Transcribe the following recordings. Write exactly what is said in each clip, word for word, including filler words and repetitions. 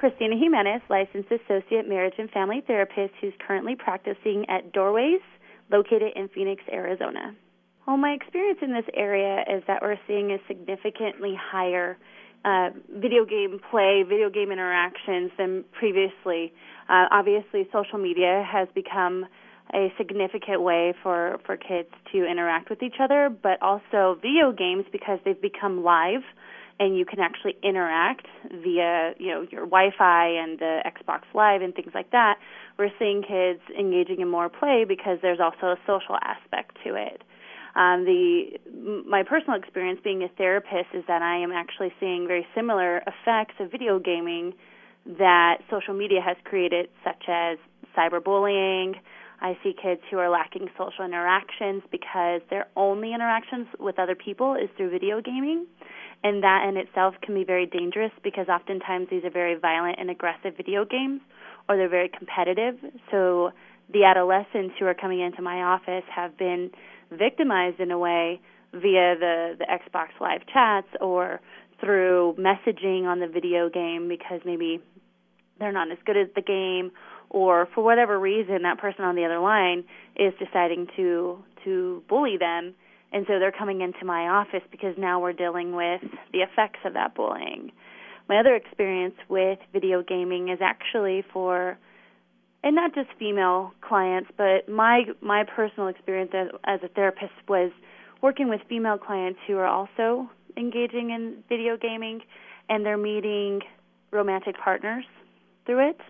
Christina Jimenez, licensed associate marriage and family therapist who's currently practicing at Doorways, located in Phoenix, Arizona. Well, my experience in this area is that we're seeing a significantly higher uh, video game play, video game interactions than previously. Uh, obviously, social media has become a significant way for, for kids to interact with each other, but also video games, because they've become live and you can actually interact via, you know, your Wi-Fi and the Xbox Live and things like that. We're seeing kids engaging in more play because there's also a social aspect to it. Um, the my personal experience being a therapist is that I am actually seeing very similar effects of video gaming that social media has created, such as cyberbullying. I see kids who are lacking social interactions because their only interactions with other people is through video gaming, and that in itself can be very dangerous because oftentimes these are very violent and aggressive video games, or they're very competitive. So the adolescents who are coming into my office have been victimized in a way via the, the Xbox Live chats or through messaging on the video game because maybe they're not as good at the game, or for whatever reason that person on the other line is deciding to to bully them, and so they're coming into my office because now we're dealing with the effects of that bullying. My other experience with video gaming is actually for, and not just female clients, but my my personal experience as, as a therapist was working with female clients who are also engaging in video gaming, and they're meeting romantic partners through it.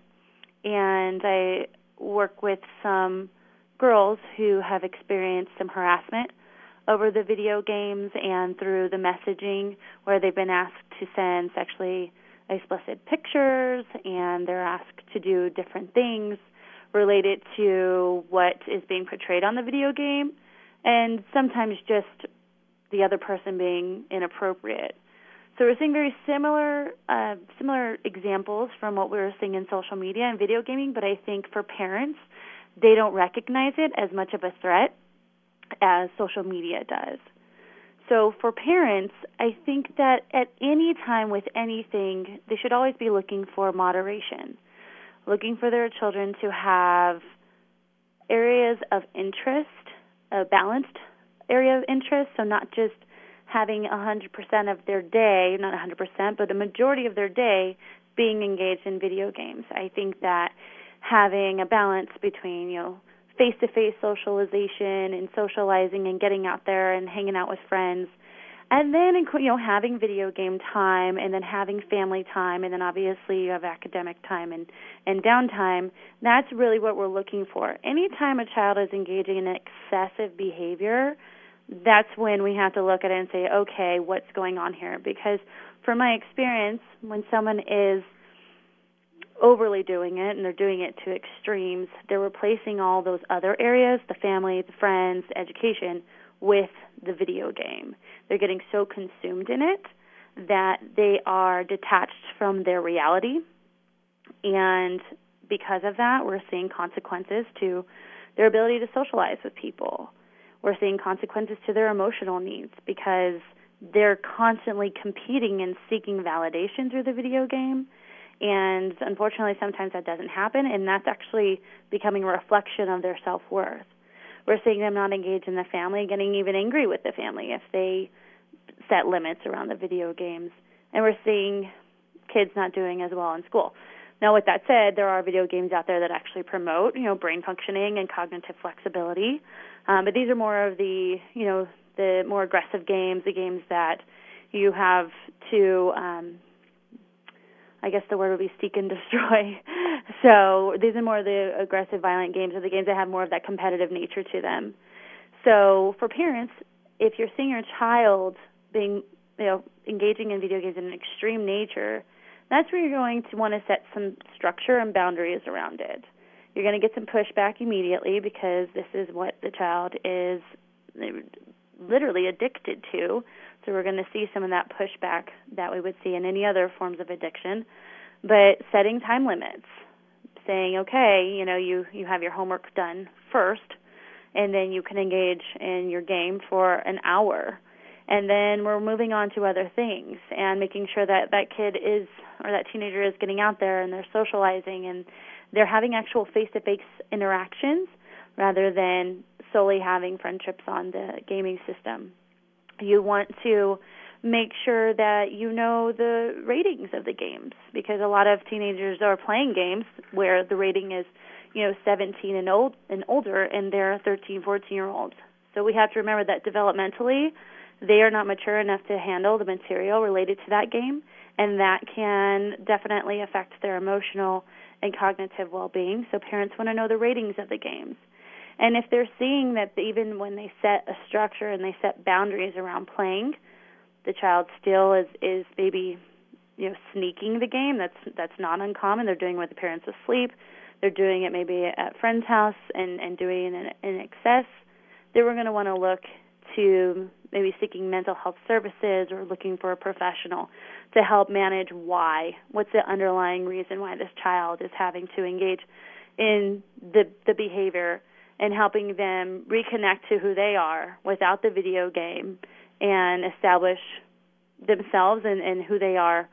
And I work with some girls who have experienced some harassment over the video games and through the messaging, where they've been asked to send sexually explicit pictures, and they're asked to do different things related to what is being portrayed on the video game, and sometimes just the other person being inappropriate. So we're seeing very similar uh, similar examples from what we were seeing in social media and video gaming, but I think for parents, they don't recognize it as much of a threat as social media does. So for parents, I think that at any time with anything, they should always be looking for moderation, looking for their children to have areas of interest, a balanced area of interest, so not just having one hundred percent of their day, not one hundred percent, but a majority of their day being engaged in video games. I think that having a balance between, you know, face-to-face socialization and socializing and getting out there and hanging out with friends, and then, you know, having video game time, and then having family time, and then obviously you have academic time and, and downtime, that's really what we're looking for. Anytime a child is engaging in excessive behavior, that's when we have to look at it and say, okay, what's going on here? Because from my experience, when someone is overly doing it and they're doing it to extremes, they're replacing all those other areas, the family, the friends, the education, with the video game. They're getting so consumed in it that they are detached from their reality, and because of that, we're seeing consequences to their ability to socialize with people. We're seeing consequences to their emotional needs because they're constantly competing and seeking validation through the video game. And unfortunately, sometimes that doesn't happen, and that's actually becoming a reflection of their self-worth. We're seeing them not engage in the family, getting even angry with the family if they set limits around the video games. And we're seeing kids not doing as well in school. Now, with that said, there are video games out there that actually promote, you know, brain functioning and cognitive flexibility. Um, but these are more of the, you know, the more aggressive games, the games that you have to, um, I guess the word would be seek and destroy. So these are more of the aggressive, violent games, or the games that have more of that competitive nature to them. So for parents, if you're seeing your child being, you know, engaging in video games in an extreme nature, that's where you're going to want to set some structure and boundaries around it. You're going to get some pushback immediately because this is what the child is literally addicted to. So we're going to see some of that pushback that we would see in any other forms of addiction. But setting time limits, saying, okay, you know, you, you have your homework done first, and then you can engage in your game for an hour. And then we're moving on to other things and making sure that that kid is, or that teenager is getting out there and they're socializing and they're having actual face-to-face interactions rather than solely having friendships on the gaming system. You want to make sure that you know the ratings of the games, because a lot of teenagers are playing games where the rating is, you know, seventeen and old and older, and they're thirteen, fourteen-year-olds. So we have to remember that developmentally, they are not mature enough to handle the material related to that game, and that can definitely affect their emotional and cognitive well-being. So parents want to know the ratings of the games. And if they're seeing that even when they set a structure and they set boundaries around playing, the child still is, is maybe, you know, sneaking the game, that's that's not uncommon. They're doing it with the parents asleep. They're doing it maybe at friend's house and, and doing it in, in excess. Then we're going to want to look to maybe seeking mental health services or looking for a professional to help manage why. What's the underlying reason why this child is having to engage in the the behavior, and helping them reconnect to who they are without the video game and establish themselves and, and who they are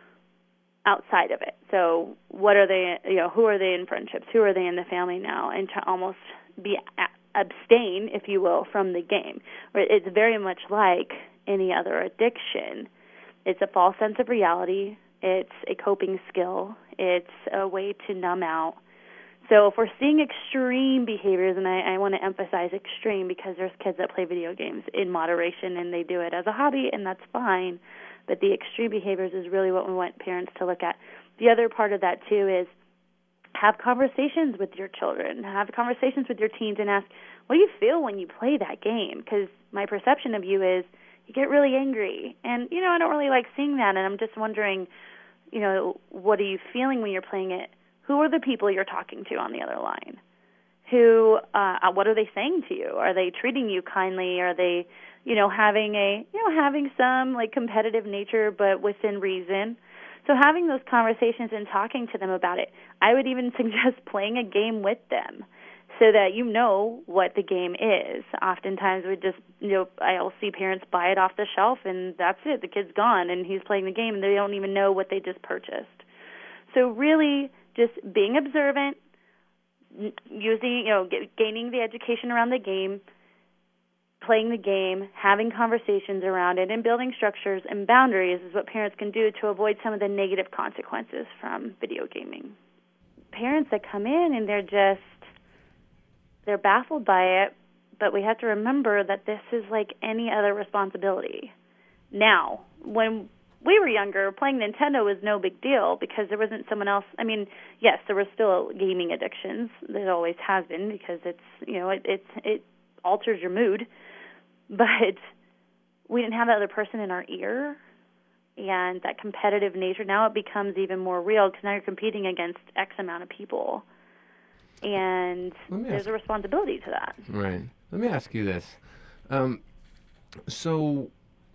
outside of it. So what are they, you know, who are they in friendships? Who are they in the family now? And to almost be abstain, if you will, from the game. It's very much like any other addiction. It's a false sense of reality. It's a coping skill. It's a way to numb out. So if we're seeing extreme behaviors, and I, I want to emphasize extreme because there's kids that play video games in moderation and they do it as a hobby, and that's fine, but the extreme behaviors is really what we want parents to look at. The other part of that, too, is have conversations with your children. Have conversations with your teens and ask, what do you feel when you play that game? Because my perception of you is you get really angry. And, you know, I don't really like seeing that, and I'm just wondering, you know, what are you feeling when you're playing it? Who are the people you're talking to on the other line? Who, uh, what are they saying to you? Are they treating you kindly? Are they, you know, having a, you know, having some like competitive nature, but within reason? So having those conversations and talking to them about it. I would even suggest playing a game with them so that you know what the game is. Oftentimes we just, you know, I'll see parents buy it off the shelf and that's it. The kid's gone and he's playing the game and they don't even know what they just purchased. So really just being observant, using, you know, get, gaining the education around the game, playing the game, having conversations around it, and building structures and boundaries is what parents can do to avoid some of the negative consequences from video gaming. Parents that come in and they're just, they're baffled by it, but we have to remember that this is like any other responsibility. Now, when we were younger, playing Nintendo was no big deal because there wasn't someone else. I mean, yes, there were still gaming addictions. There always has been because it's, you know, it it, it alters your mood. But we didn't have that other person in our ear, and that competitive nature. Now it becomes even more real because now you're competing against X amount of people, and there's ask, a responsibility to that. Right. Let me ask you this. Um, so.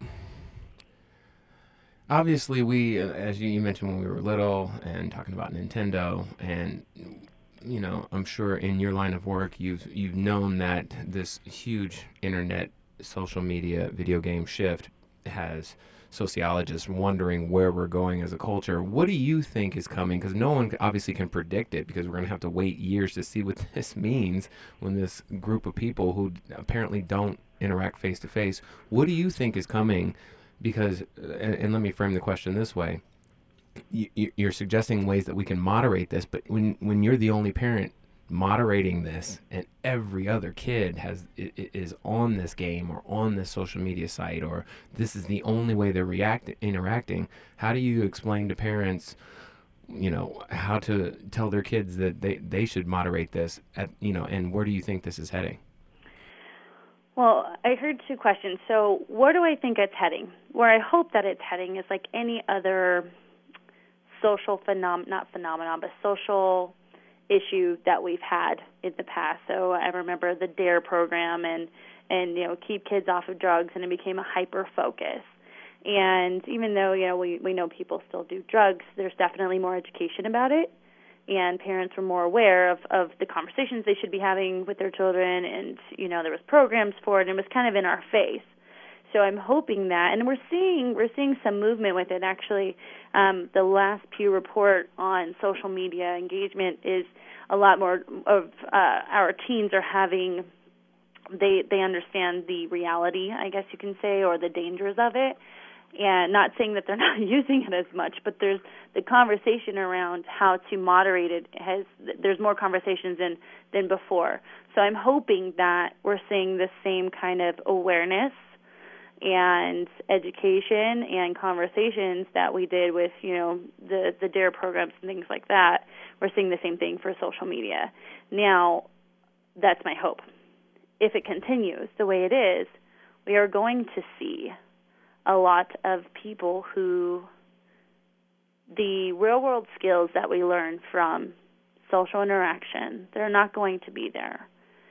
Obviously, we, as you mentioned when we were little and talking about Nintendo, and, you know, I'm sure in your line of work, you've you've known that this huge internet, social media, video game shift has sociologists wondering where we're going as a culture. What do you think is coming? Because no one obviously can predict it because we're going to have to wait years to see what this means when this group of people who apparently don't interact face-to-face, what do you think is coming? Because, and, and let me frame the question this way, you, you're suggesting ways that we can moderate this, but when, when you're the only parent moderating this and every other kid has is on this game or on this social media site, or this is the only way they're react, interacting, how do you explain to parents, you know, how to tell their kids that they, they should moderate this, at, you know, and where do you think this is heading? Well, I heard two questions. So where do I think it's heading? Where I hope that it's heading is like any other social phenom, not phenomenon, but social issue that we've had in the past. So I remember the DARE program and, and you know, keep kids off of drugs, and it became a hyper-focus. And even though, you know, we, we know people still do drugs, there's definitely more education about it. And parents were more aware of, of the conversations they should be having with their children, and, you know, there was programs for it, and it was kind of in our face. so I'm hoping that, and we're seeing we're seeing some movement with it. Actually, um, the last Pew report on social media engagement is a lot more of uh, our teens are having. They they understand the reality, I guess you can say, or the dangers of it. And not saying that they're not using it as much, but there's the conversation around how to moderate it has, there's more conversations than, than before. So I'm hoping that we're seeing the same kind of awareness and education and conversations that we did with, you know, the, the D A R E programs and things like that. We're seeing the same thing for social media. Now, that's my hope. If it continues the way it is, we are going to see a lot of people who the real-world skills that we learn from social interaction, they're not going to be there.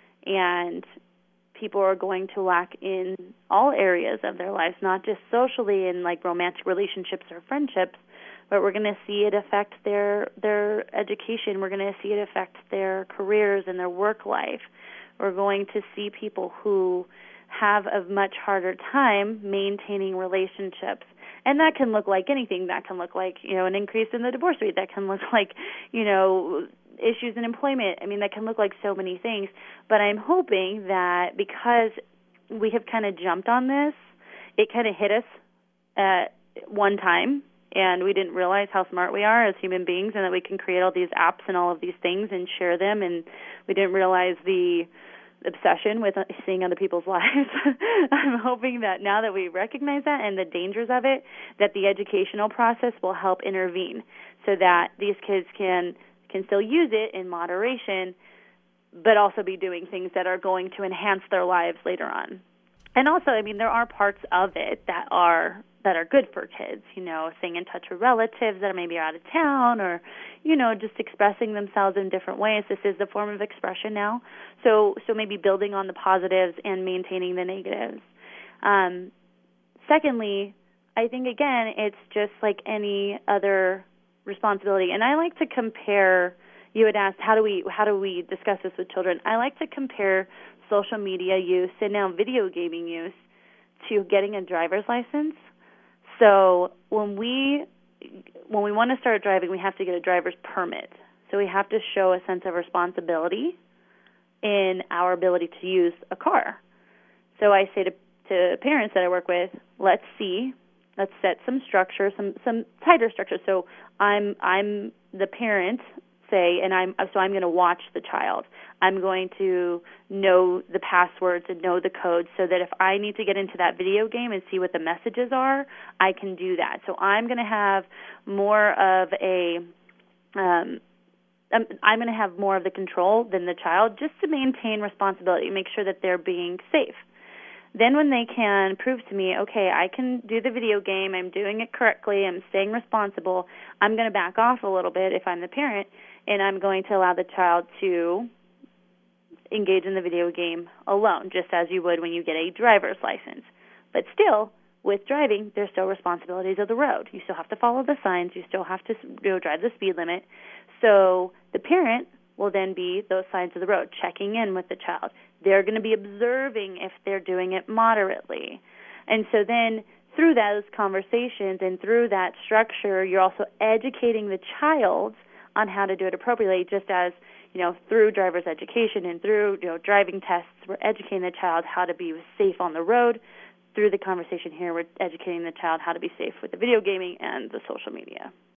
And people are going to lack in all areas of their lives, not just socially in like romantic relationships or friendships, but we're going to see it affect their their education. We're going to see it affect their careers and their work life. We're going to see people who have a much harder time maintaining relationships. And that can look like anything. That can look like, you know, an increase in the divorce rate. That can look like, you know, issues in employment. I mean, that can look like so many things. But I'm hoping that because we have kind of jumped on this, it kind of hit us at one time, and we didn't realize how smart we are as human beings and that we can create all these apps and all of these things and share them, and we didn't realize the obsession with seeing other people's lives. I'm hoping that now that we recognize that and the dangers of it, that the educational process will help intervene so that these kids can can still use it in moderation, but also be doing things that are going to enhance their lives later on. And also, I mean, there are parts of it that are that are good for kids, you know, staying in touch with relatives that are maybe out of town, or, you know, just expressing themselves in different ways. This is the form of expression now. So so maybe building on the positives and maintaining the negatives. Um, secondly, I think, again, it's just like any other responsibility. And I like to compare, you had asked, how do we how do we discuss this with children? I like to compare social media use and now video gaming use to getting a driver's license. So when we when we want to start driving, we have to get a driver's permit. So we have to show a sense of responsibility in our ability to use a car. So I say to, to parents that I work with, let's see, let's set some structure, some some tighter structure. So I'm I'm the parent, say, and I'm so I'm going to watch the child. I'm going to know the passwords and know the codes so that if I need to get into that video game and see what the messages are, I can do that. So I'm going to have more of a, um, I'm, I'm going to have more of the control than the child, just to maintain responsibility, make sure that they're being safe. Then when they can prove to me, okay, I can do the video game, I'm doing it correctly, I'm staying responsible, I'm going to back off a little bit if I'm the parent, and I'm going to allow the child to engage in the video game alone, just as you would when you get a driver's license. But still, with driving, there's still responsibilities of the road. You still have to follow the signs. You still have to, you know, drive the speed limit. So the parent will then be those signs of the road, checking in with the child. They're going to be observing if they're doing it moderately. And so then through those conversations and through that structure, you're also educating the child on how to do it appropriately, just as, you know, through driver's education and through, you know, driving tests, we're educating the child how to be safe on the road. Through the conversation here, we're educating the child how to be safe with the video gaming and the social media.